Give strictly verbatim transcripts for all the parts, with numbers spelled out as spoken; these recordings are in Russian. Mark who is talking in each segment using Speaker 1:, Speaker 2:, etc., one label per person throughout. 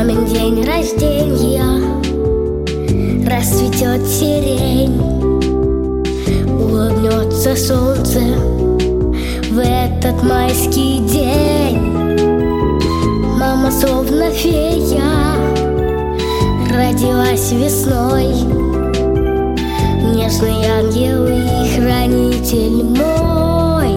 Speaker 1: Мамин день рождения, расцветет сирень, улыбнется солнце в этот майский день. Мама словно фея родилась весной, нежный ангел и хранитель мой.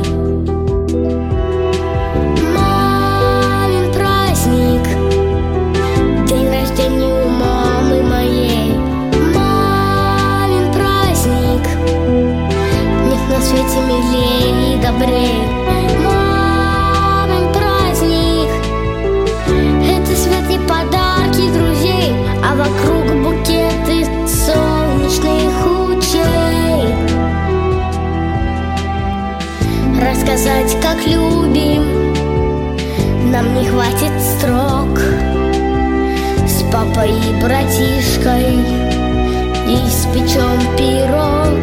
Speaker 1: Мамин праздник, день рождения у мамы моей. Мамин праздник, нет на свете милее и добрей. Мамин праздник — это свет и подарки друзей, а вокруг букеты солнечных лучей. Рассказать, как любим, нам не хватит строк. С папой и братишкой испечем пирог.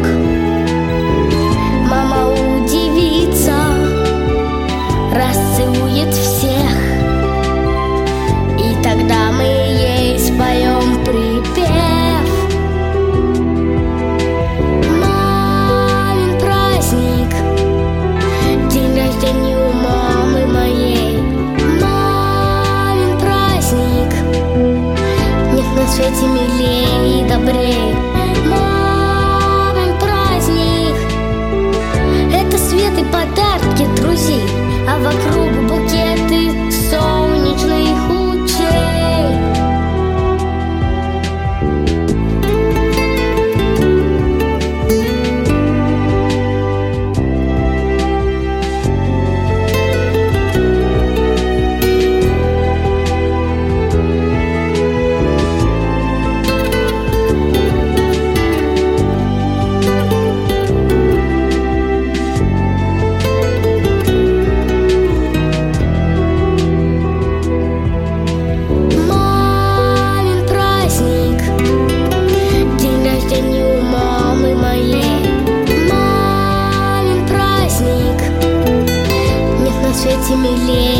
Speaker 1: Мама удивится, расцелует всех, и тогда мы ей споем припев. Мамин праздник, день рождения у мамы моей. Мамин праздник, нет на свете милее и добрей. Мамин праздник — это свет и подарки друзей, а вокруг букеты солнечных лучей. Милее